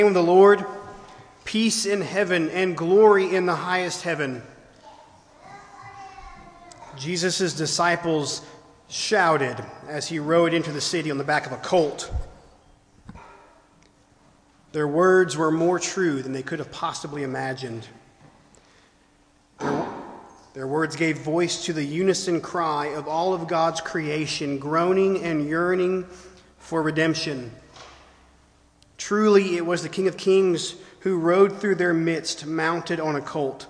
Of the Lord, peace in heaven and glory in the highest heaven. Jesus' disciples shouted as he rode into the city on the back of a colt. Their words were more true than they could have possibly imagined. Their words gave voice to the unison cry of all of God's creation, groaning and yearning for redemption. Truly, it was the King of Kings who rode through their midst, mounted on a colt.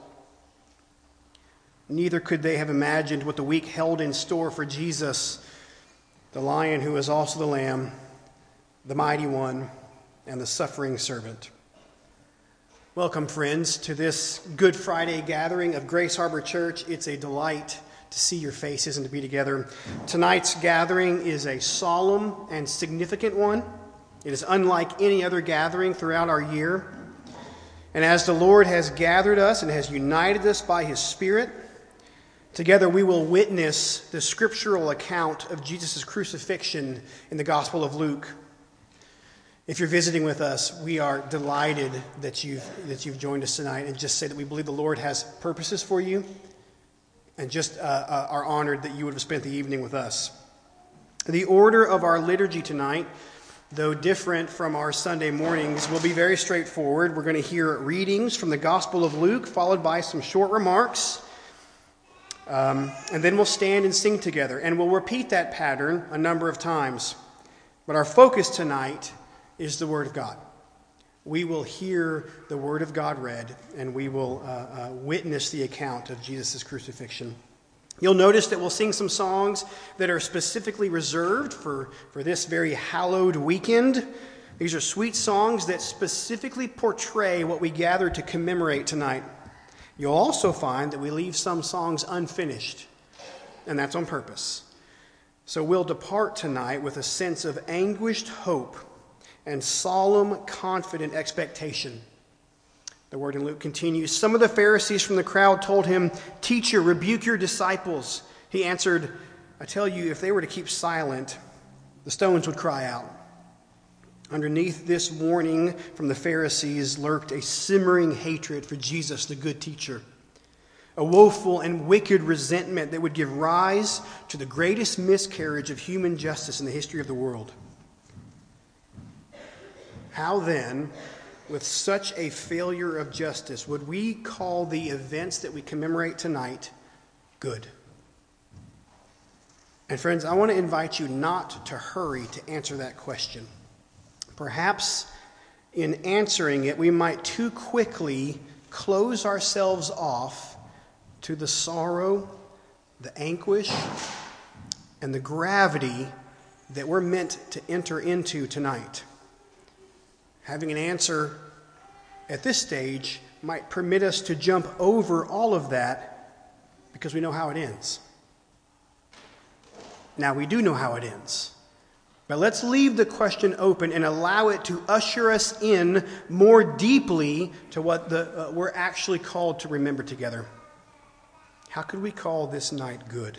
Neither could they have imagined what the week held in store for Jesus, the Lion who is also the Lamb, the Mighty One, and the suffering servant. Welcome, friends, to this Good Friday gathering of Grace Harbor Church. It's a delight to see your faces and to be together. Tonight's gathering is a solemn and significant one. It is unlike any other gathering throughout our year. And as the Lord has gathered us and has united us by His Spirit, together we will witness the scriptural account of Jesus' crucifixion in the Gospel of Luke. If you're visiting with us, we are delighted that you've joined us tonight, and just say that we believe the Lord has purposes for you, and just are honored that you would have spent the evening with us. The order of our liturgy tonight, though different from our Sunday mornings, will be very straightforward. We're going to hear readings from the Gospel of Luke, followed by some short remarks. And then we'll stand and sing together. And we'll repeat that pattern a number of times. But our focus tonight is the Word of God. We will hear the Word of God read, and we will witness the account of Jesus' crucifixion. You'll notice that we'll sing some songs that are specifically reserved for this very hallowed weekend. These are sweet songs that specifically portray what we gather to commemorate tonight. You'll also find that we leave some songs unfinished, and that's on purpose. So we'll depart tonight with a sense of anguished hope and solemn, confident expectation. The word in Luke continues, "Some of the Pharisees from the crowd told him, 'Teacher, rebuke your disciples.' He answered, 'I tell you, if they were to keep silent, the stones would cry out.'" Underneath this warning from the Pharisees lurked a simmering hatred for Jesus, the good teacher, a woeful and wicked resentment that would give rise to the greatest miscarriage of human justice in the history of the world. How then, with such a failure of justice, would we call the events that we commemorate tonight good? And friends, I want to invite you not to hurry to answer that question. Perhaps in answering it, we might too quickly close ourselves off to the sorrow, the anguish, and the gravity that we're meant to enter into tonight. Having an answer at this stage might permit us to jump over all of that because we know how it ends. Now, we do know how it ends, but let's leave the question open and allow it to usher us in more deeply to what we're actually called to remember together. How could we call this night good?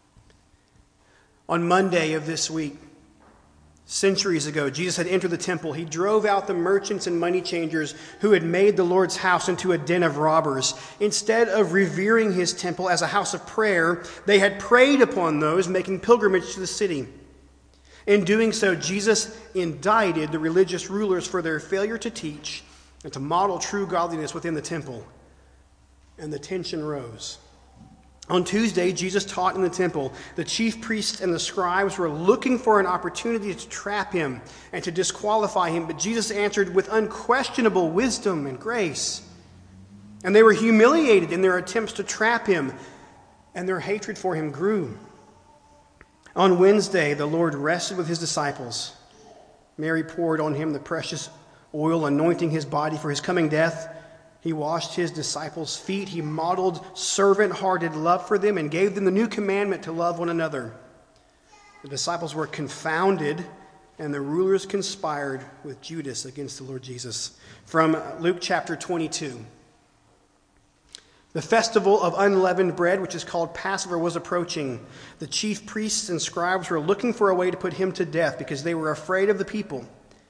On Monday of this week, centuries ago, Jesus had entered the temple. He drove out the merchants and money changers who had made the Lord's house into a den of robbers. Instead of revering his temple as a house of prayer, they had preyed upon those making pilgrimage to the city. In doing so, Jesus indicted the religious rulers for their failure to teach and to model true godliness within the temple. And the tension rose. On Tuesday, Jesus taught in the temple. The chief priests and the scribes were looking for an opportunity to trap him and to disqualify him, but Jesus answered with unquestionable wisdom and grace. And they were humiliated in their attempts to trap him, and their hatred for him grew. On Wednesday, the Lord rested with his disciples. Mary poured on him the precious oil, anointing his body for his coming death. He washed his disciples' feet. He modeled servant-hearted love for them and gave them the new commandment to love one another. The disciples were confounded, and the rulers conspired with Judas against the Lord Jesus. From Luke chapter 22. The festival of unleavened bread, which is called Passover, was approaching. The chief priests and scribes were looking for a way to put him to death because they were afraid of the people.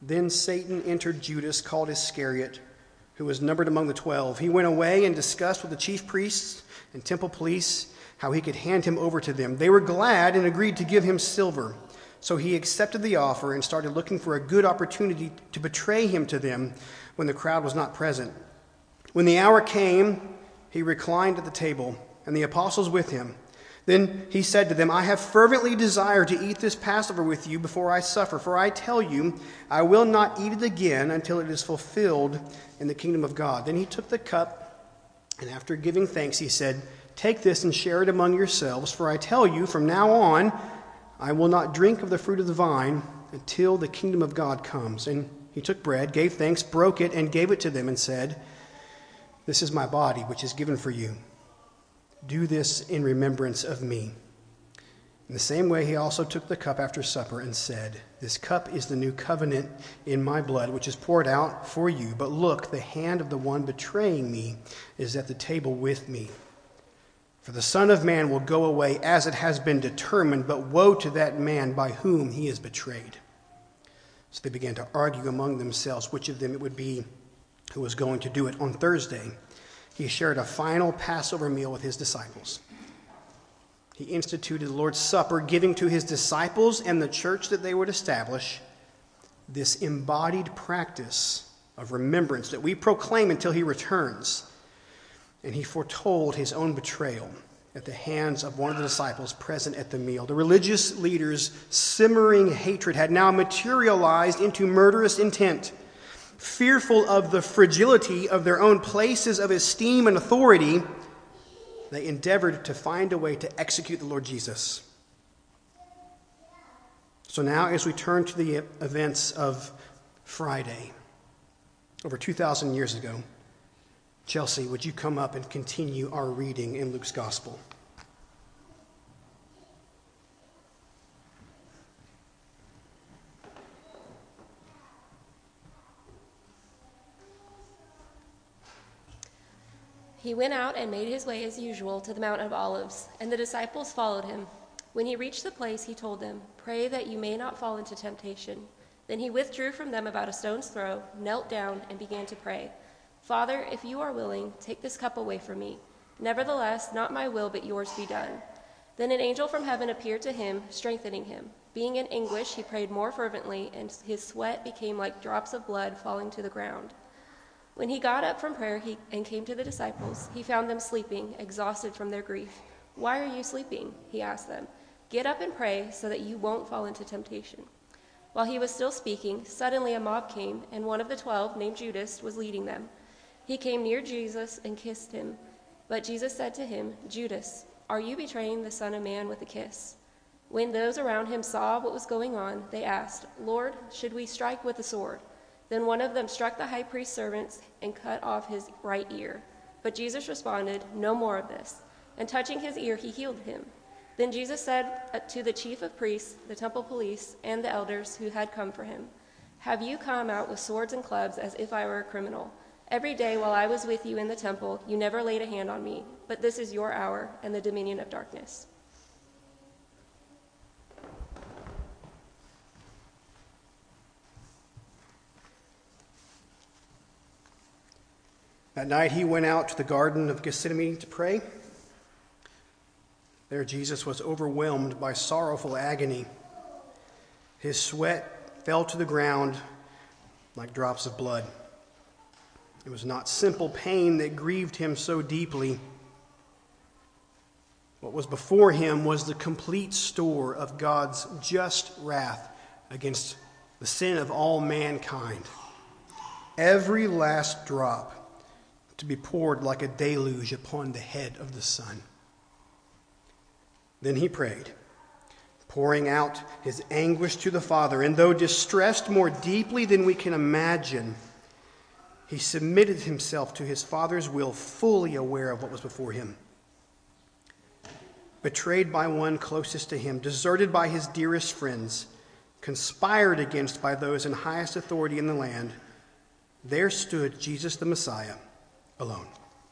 Then Satan entered Judas, called Iscariot, who was numbered among the 12. He went away and discussed with the chief priests and temple police how he could hand him over to them. They were glad and agreed to give him silver. So he accepted the offer and started looking for a good opportunity to betray him to them when the crowd was not present. When the hour came, he reclined at the table, and the apostles with him. Then he said to them, I have fervently desired to eat this Passover with you before I suffer, for I tell you, I will not eat it again until it is fulfilled in the kingdom of God. Then he took the cup, and after giving thanks, he said, Take this and share it among yourselves, for I tell you, from now on, I will not drink of the fruit of the vine until the kingdom of God comes. And he took bread, gave thanks, broke it, and gave it to them, and said, This is my body, which is given for you. Do this in remembrance of me. In the same way, he also took the cup after supper and said, This cup is the new covenant in my blood, which is poured out for you. But look, the hand of the one betraying me is at the table with me. For the Son of Man will go away as it has been determined, but woe to that man by whom he is betrayed. So they began to argue among themselves which of them it would be who was going to do it. On Thursday, he shared a final Passover meal with his disciples. He instituted the Lord's Supper, giving to his disciples and the church that they would establish this embodied practice of remembrance that we proclaim until he returns. And he foretold his own betrayal at the hands of one of the disciples present at the meal. The religious leaders' simmering hatred had now materialized into murderous intent. Fearful of the fragility of their own places of esteem and authority, they endeavored to find a way to execute the Lord Jesus. So now, as we turn to the events of Friday, over 2,000 years ago, Chelsea, would you come up and continue our reading in Luke's Gospel? He went out and made his way as usual to the Mount of Olives, and the disciples followed him. When he reached the place, he told them, Pray that you may not fall into temptation. Then he withdrew from them about a stone's throw, knelt down, and began to pray. Father, if you are willing, take this cup away from me. Nevertheless, not my will, but yours be done. Then an angel from heaven appeared to him, strengthening him. Being in anguish, he prayed more fervently, and his sweat became like drops of blood falling to the ground. When he got up from prayer and came to the disciples, he found them sleeping, exhausted from their grief. Why are you sleeping? He asked them. Get up and pray so that you won't fall into temptation. While he was still speaking, suddenly a mob came, and one of the 12, named Judas, was leading them. He came near Jesus and kissed him. But Jesus said to him, Judas, are you betraying the Son of Man with a kiss? When those around him saw what was going on, they asked, Lord, should we strike with the sword? Then one of them struck the high priest's servants and cut off his right ear. But Jesus responded, No more of this. And touching his ear, he healed him. Then Jesus said to the chief of priests, the temple police, and the elders who had come for him, Have you come out with swords and clubs as if I were a criminal? Every day while I was with you in the temple, you never laid a hand on me, but this is your hour and the dominion of darkness. That night he went out to the Garden of Gethsemane to pray. There Jesus was overwhelmed by sorrowful agony. His sweat fell to the ground like drops of blood. It was not simple pain that grieved him so deeply. What was before him was the complete store of God's just wrath against the sin of all mankind. Every last drop to be poured like a deluge upon the head of the Son. Then he prayed, pouring out his anguish to the Father, and though distressed more deeply than we can imagine, he submitted himself to his Father's will, fully aware of what was before him. Betrayed by one closest to him, deserted by his dearest friends, conspired against by those in highest authority in the land, there stood Jesus the Messiah, alone.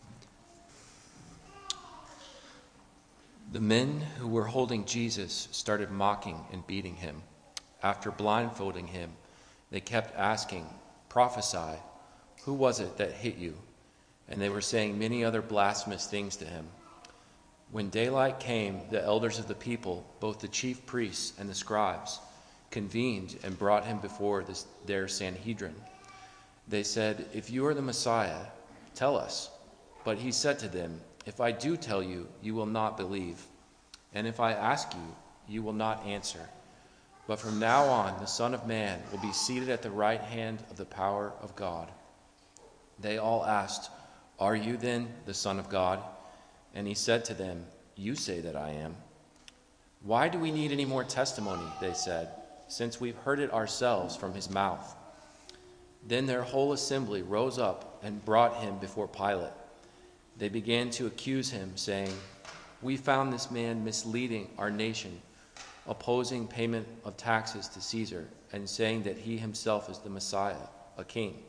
The men who were holding Jesus started mocking and beating him. After blindfolding him, They kept asking, "Prophesy, who was it that hit you?" And they were saying many other blasphemous things to him. When daylight came, the elders of the people, both the chief priests and the scribes, convened and brought him before their Sanhedrin. They said, "If you are the Messiah, tell us." But he said to them, "If I do tell you, you will not believe. And if I ask you, you will not answer. But from now on, the Son of Man will be seated at the right hand of the power of God." They all asked, "Are you then the Son of God?" And he said to them, "You say that I am." "Why do we need any more testimony?" they said, "since we've heard it ourselves from his mouth." Then their whole assembly rose up and brought him before Pilate. They began to accuse him, saying, "We found this man misleading our nation, opposing payment of taxes to Caesar, and saying that he himself is the Messiah, a king."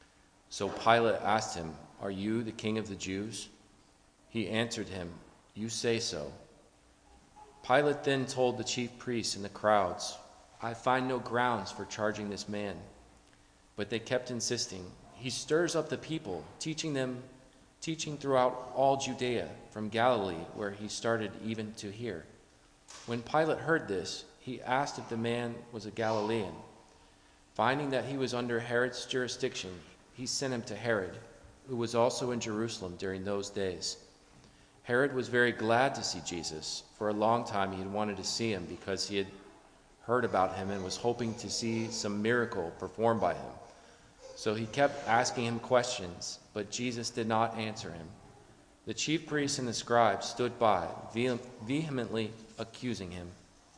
So Pilate asked him, "Are you the king of the Jews?" He answered him, "You say so." Pilate then told the chief priests and the crowds, "I find no grounds for charging this man." But they kept insisting, "He stirs up the people, teaching throughout all Judea, from Galilee, where he started even to here." When Pilate heard this, he asked if the man was a Galilean. Finding that he was under Herod's jurisdiction, he sent him to Herod, who was also in Jerusalem during those days. Herod was very glad to see Jesus. For a long time he had wanted to see him because he had heard about him and was hoping to see some miracle performed by him. So he kept asking him questions, but Jesus did not answer him. The chief priests and the scribes stood by, vehemently accusing him.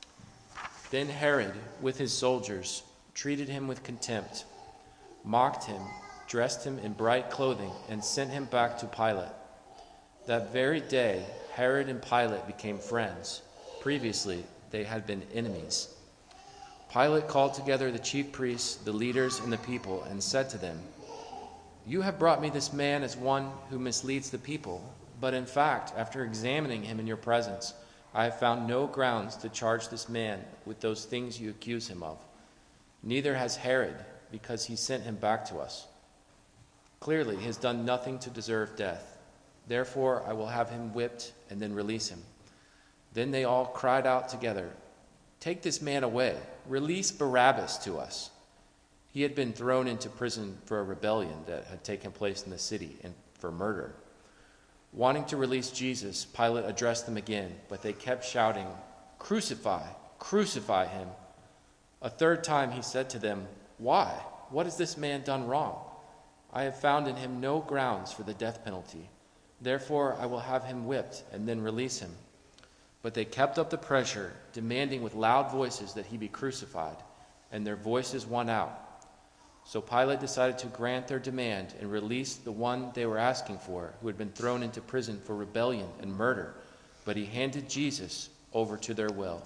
Then Herod, with his soldiers, treated him with contempt, mocked him, dressed him in bright clothing, and sent him back to Pilate. That very day, Herod and Pilate became friends. Previously, they had been enemies. Pilate called together the chief priests, the leaders, and the people, and said to them, "You have brought me this man as one who misleads the people. But in fact, after examining him in your presence, I have found no grounds to charge this man with those things you accuse him of. Neither has Herod, because he sent him back to us. Clearly, he has done nothing to deserve death. Therefore, I will have him whipped and then release him." Then they all cried out together, "Take this man away. Release Barabbas to us." He had been thrown into prison for a rebellion that had taken place in the city and for murder. Wanting to release Jesus, Pilate addressed them again, but they kept shouting, "Crucify, crucify him." A third time he said to them, "Why? What has this man done wrong? I have found in him no grounds for the death penalty. Therefore I will have him whipped and then release him." But they kept up the pressure, demanding with loud voices that he be crucified, and their voices won out. So Pilate decided to grant their demand and release the one they were asking for, who had been thrown into prison for rebellion and murder, but he handed Jesus over to their will.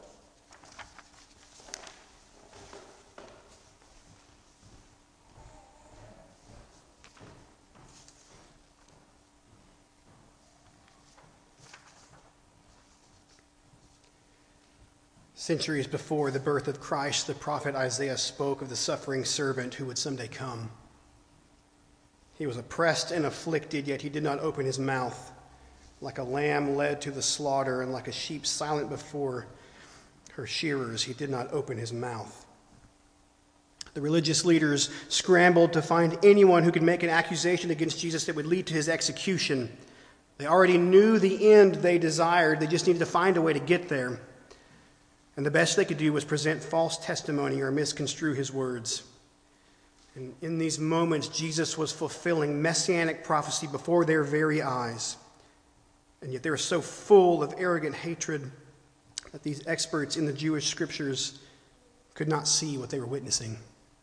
Centuries before the birth of Christ, the prophet Isaiah spoke of the suffering servant who would someday come. He was oppressed and afflicted, yet he did not open his mouth. Like a lamb led to the slaughter, and like a sheep silent before her shearers, he did not open his mouth. The religious leaders scrambled to find anyone who could make an accusation against Jesus that would lead to his execution. They already knew the end they desired. They just needed to find a way to get there. And the best they could do was present false testimony or misconstrue his words. And in these moments, Jesus was fulfilling messianic prophecy before their very eyes. And yet they were so full of arrogant hatred that these experts in the Jewish scriptures could not see what they were witnessing.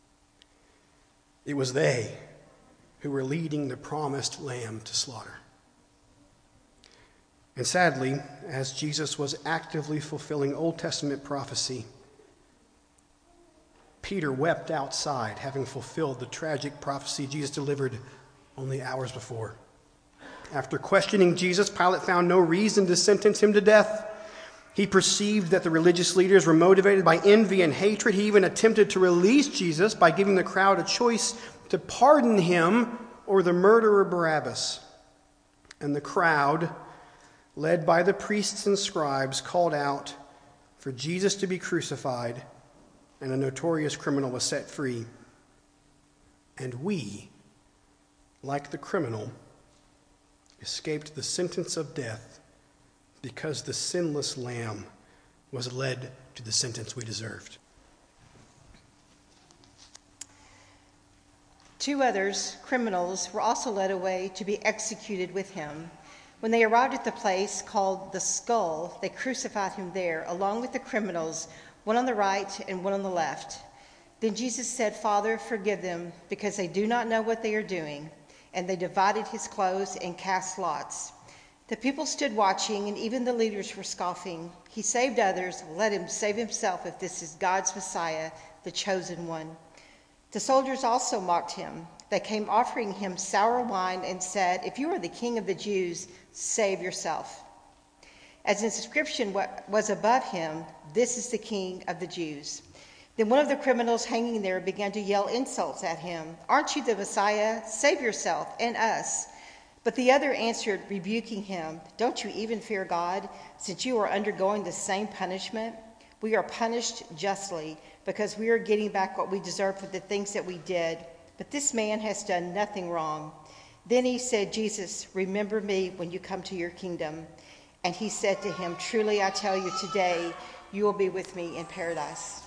It was they who were leading the promised lamb to slaughter. And sadly, as Jesus was actively fulfilling Old Testament prophecy, Peter wept outside, having fulfilled the tragic prophecy Jesus delivered only hours before. After questioning Jesus, Pilate found no reason to sentence him to death. He perceived that the religious leaders were motivated by envy and hatred. He even attempted to release Jesus by giving the crowd a choice to pardon him or the murderer Barabbas. And the crowd, led by the priests and scribes, called out for Jesus to be crucified, and a notorious criminal was set free. And we, like the criminal, escaped the sentence of death because the sinless lamb was led to the sentence we deserved. Two others, criminals, were also led away to be executed with him. When they arrived at the place called the Skull, they crucified him there, along with the criminals, one on the right and one on the left. Then Jesus said, "Father, forgive them, because they do not know what they are doing." And they divided his clothes and cast lots. The people stood watching, and even the leaders were scoffing. "He saved others. Let him save himself if this is God's Messiah, the chosen one." The soldiers also mocked him. They came offering him sour wine and said, "If you are the king of the Jews, save yourself." As inscription was above him, "This is the King of the Jews." Then one of the criminals hanging there began to yell insults at him. "Aren't you the Messiah? Save yourself and us." But the other answered, rebuking him, "Don't you even fear God, since you are undergoing the same punishment? We are punished justly, because we are getting back what we deserve for the things that we did. But this man has done nothing wrong." Then he said, "Jesus, remember me when you come to your kingdom." And he said to him, "Truly I tell you, today you will be with me in paradise."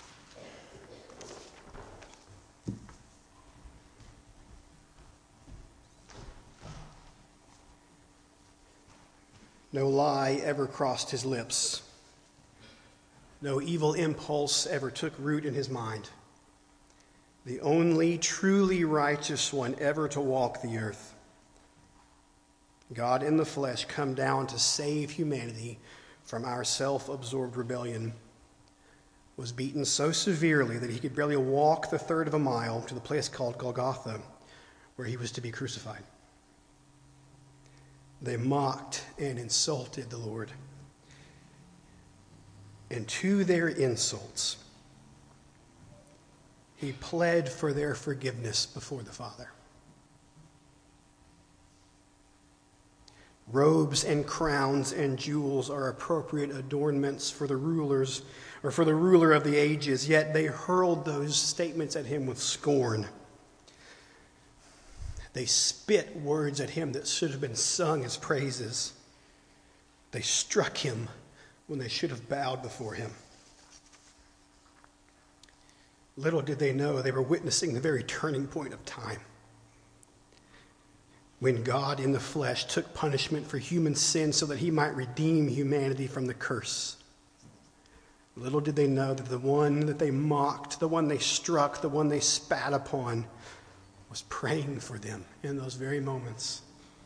No lie ever crossed his lips. No evil impulse ever took root in his mind. The only truly righteous one ever to walk the earth, God in the flesh, come down to save humanity from our self-absorbed rebellion, was beaten so severely that he could barely walk the third of a mile to the place called Golgotha, where he was to be crucified. They mocked and insulted the Lord. And to their insults, he pled for their forgiveness before the Father. Robes and crowns and jewels are appropriate adornments for the rulers or for the ruler of the ages, yet they hurled those statements at him with scorn. They spit words at him that should have been sung as praises. They struck him when they should have bowed before him. Little did they know they were witnessing the very turning point of time, when God in the flesh took punishment for human sin so that he might redeem humanity from the curse. Little did they know that the one that they mocked, the one they struck, the one they spat upon, was praying for them in those very moments.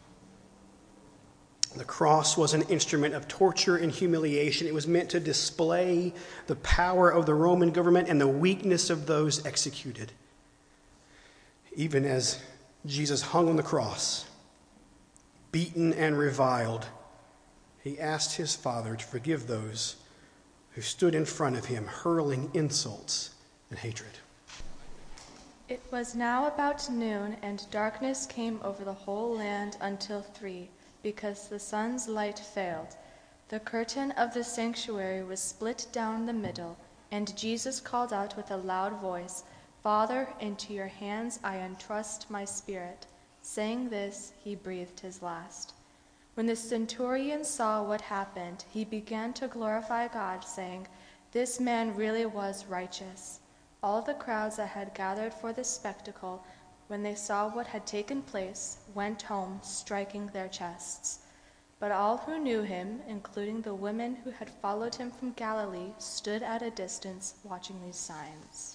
The cross was an instrument of torture and humiliation. It was meant to display the power of the Roman government and the weakness of those executed. Even as Jesus hung on the cross, beaten and reviled, he asked his Father to forgive those who stood in front of him, hurling insults and hatred. It was now about noon, and darkness came over the whole land until 3, because the sun's light failed. The curtain of the sanctuary was split down the middle, and Jesus called out with a loud voice, "Father, into your hands I entrust my spirit." Saying this, he breathed his last. When the centurion saw what happened, he began to glorify God, saying, "This man really was righteous." All the crowds that had gathered for this spectacle, when they saw what had taken place, went home, striking their chests. But all who knew him, including the women who had followed him from Galilee, stood at a distance watching these signs.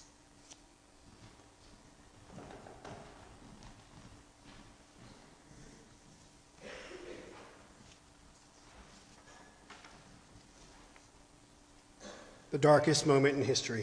The darkest moment in history.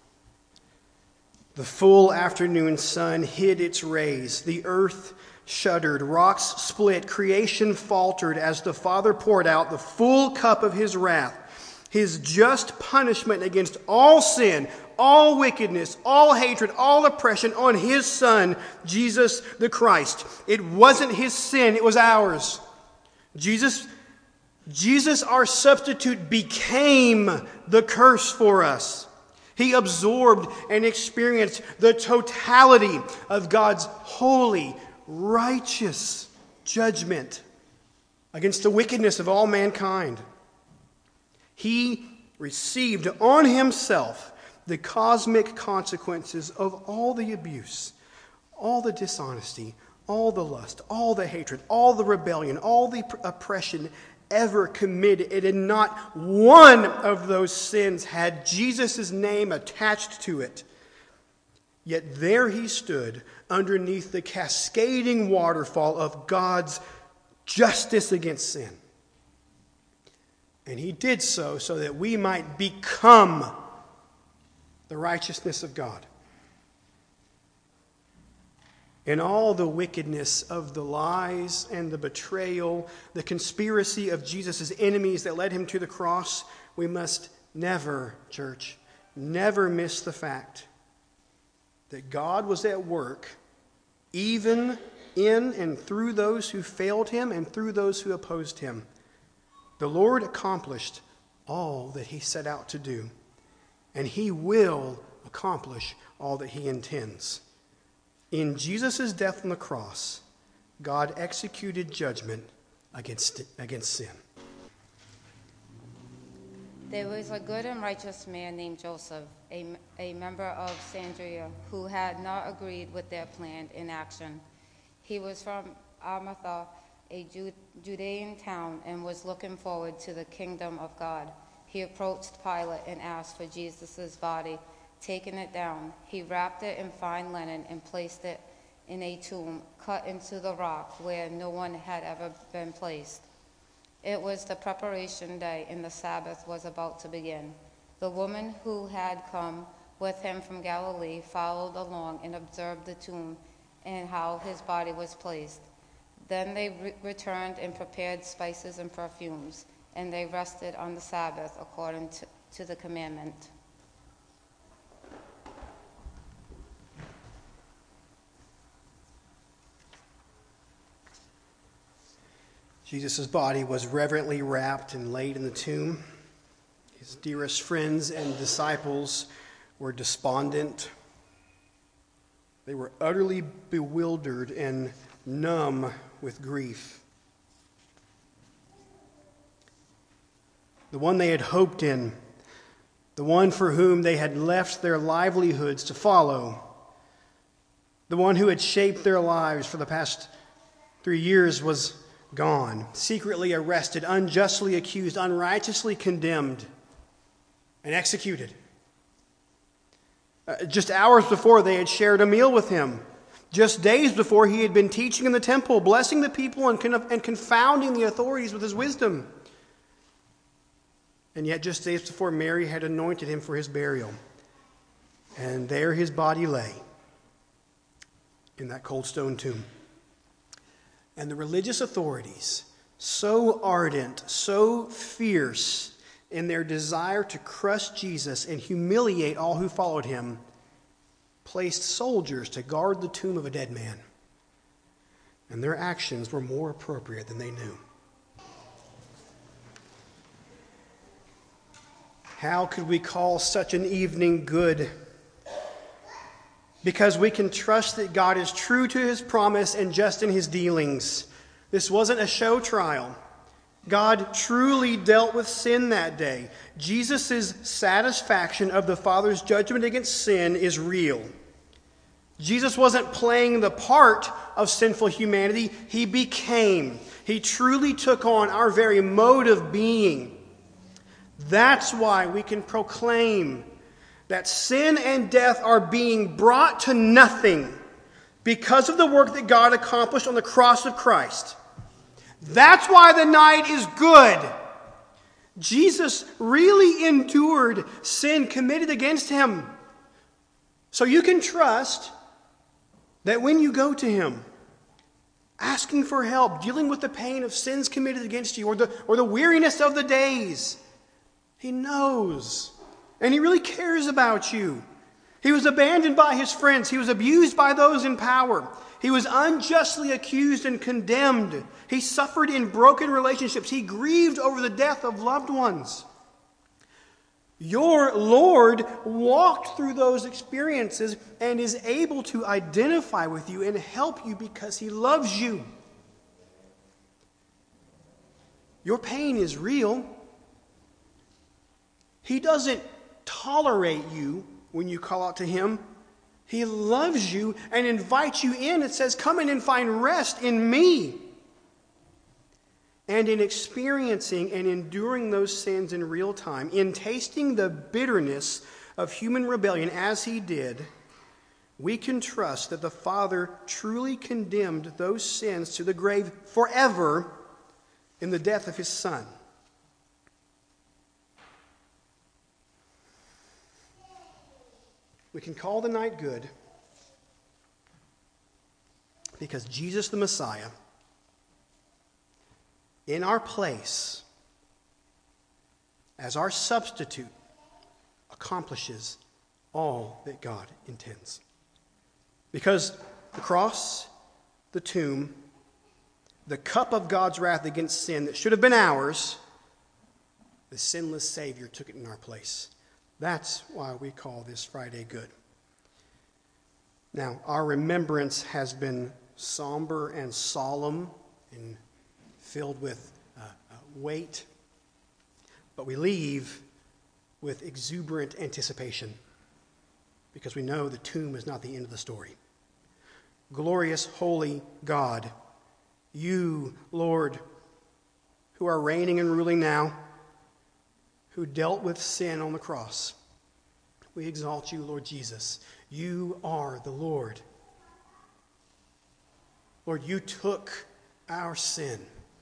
The full afternoon sun hid its rays. The earth shuddered. Rocks split. Creation faltered as the Father poured out the full cup of his wrath his just punishment against all sin, all wickedness, all hatred, all oppression on his Son, Jesus the Christ. It wasn't his sin, it was ours. Jesus, our substitute, became the curse for us. He absorbed and experienced the totality of God's holy, righteous judgment against the wickedness of all mankind. He received on himself the cosmic consequences of all the abuse, all the dishonesty, all the lust, all the hatred, all the rebellion, all the oppression ever committed, and not one of those sins had Jesus' name attached to it. Yet there he stood underneath the cascading waterfall of God's justice against sin. And he did so that we might become the righteousness of God. In all the wickedness of the lies and the betrayal, the conspiracy of Jesus' enemies that led him to the cross, we must never, church, never miss the fact that God was at work even in and through those who failed him and through those who opposed him. The Lord accomplished all that he set out to do, and he will accomplish all that he intends. In Jesus' death on the cross, God executed judgment against sin. There was a good and righteous man named Joseph, a member of Sandria, who had not agreed with their plan in action. He was from Arimathea, a Judean town, and was looking forward to the kingdom of God. He approached Pilate and asked for Jesus' body. Taking it down, he wrapped it in fine linen and placed it in a tomb cut into the rock where no one had ever been placed. It was the preparation day, and the Sabbath was about to begin. The woman who had come with him from Galilee followed along and observed the tomb and how his body was placed. Then they returned and prepared spices and perfumes, and they rested on the Sabbath according to the commandment. Jesus' body was reverently wrapped and laid in the tomb. His dearest friends and disciples were despondent. They were utterly bewildered and numb with grief. The one they had hoped in, the one for whom they had left their livelihoods to follow, the one who had shaped their lives for the past 3 years was gone, secretly arrested, unjustly accused, unrighteously condemned, and executed. Just hours before, they had shared a meal with him. Just days before, he had been teaching in the temple, blessing the people and confounding the authorities with his wisdom. And yet, just days before, Mary had anointed him for his burial. And there his body lay in that cold stone tomb. And the religious authorities, so ardent, so fierce in their desire to crush Jesus and humiliate all who followed him, placed soldiers to guard the tomb of a dead man. And their actions were more appropriate than they knew. How could we call such an evening good? Because we can trust that God is true to his promise and just in his dealings. This wasn't a show trial. God truly dealt with sin that day. Jesus' satisfaction of the Father's judgment against sin is real. Jesus wasn't playing the part of sinful humanity. He became. He truly took on our very mode of being. That's why we can proclaim that sin and death are being brought to nothing because of the work that God accomplished on the cross of Christ. That's why the night is good. Jesus really endured sin committed against him. So you can trust that when you go to him, asking for help, dealing with the pain of sins committed against you, or the weariness of the days, He knows. And he really cares about you. He was abandoned by his friends. He was abused by those in power. He was unjustly accused and condemned. He suffered in broken relationships. He grieved over the death of loved ones. Your Lord walked through those experiences and is able to identify with you and help you because he loves you. Your pain is real. He doesn't tolerate you when you call out to him. He loves you and invites you in. It says, come in and find rest in me. And in experiencing and enduring those sins in real time, in tasting the bitterness of human rebellion as he did, we can trust that the Father truly condemned those sins to the grave forever in the death of his Son. We can call the night good because Jesus the Messiah, in our place, as our substitute, accomplishes all that God intends. Because the cross, the tomb, the cup of God's wrath against sin that should have been ours, the sinless Savior took it in our place. That's why we call this Friday good. Now, our remembrance has been somber and solemn and filled with weight, but we leave with exuberant anticipation because we know the tomb is not the end of the story. Glorious, holy God, you, Lord, who are reigning and ruling now, who dealt with sin on the cross, we exalt you, Lord Jesus. You are the Lord. Lord, you took our sin.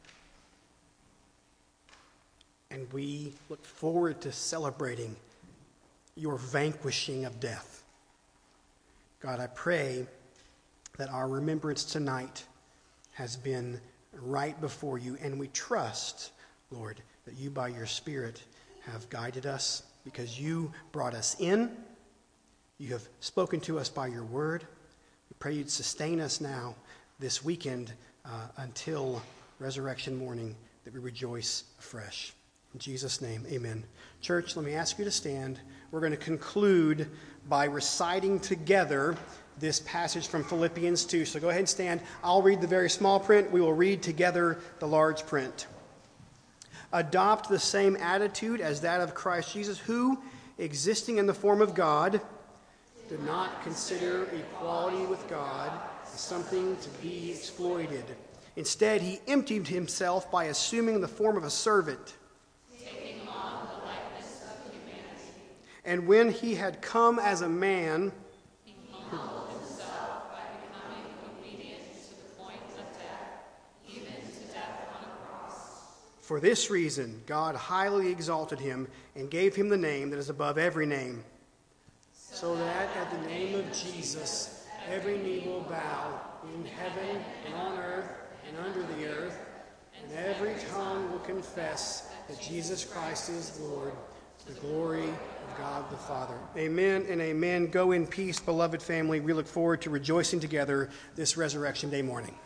And we look forward to celebrating your vanquishing of death. God, I pray that our remembrance tonight has been right before you, and we trust, Lord, that you by your Spirit have guided us because you brought us in. You have spoken to us by your word. We pray you'd sustain us now this weekend until resurrection morning, that we rejoice afresh. In Jesus' name, amen. Church, let me ask you to stand. We're going to conclude by reciting together this passage from Philippians 2. So go ahead and stand. I'll read the very small print. We will read together the large print. Adopt the same attitude as that of Christ Jesus, who, existing in the form of God, did not consider equality with God as something to be exploited. Instead, he emptied himself by assuming the form of a servant, taking on the likeness of humanity. And when he had come as a man, he humbled himself by becoming obedient to the point of death, even to death on a cross. For this reason, God highly exalted him and gave him the name that is above every name, so that at the name of Jesus, every knee will bow in heaven and on earth and under the earth, and every tongue will confess that Jesus Christ is Lord, to the glory of God the Father. Amen and amen. Go in peace, beloved family. We look forward to rejoicing together this Resurrection Day morning.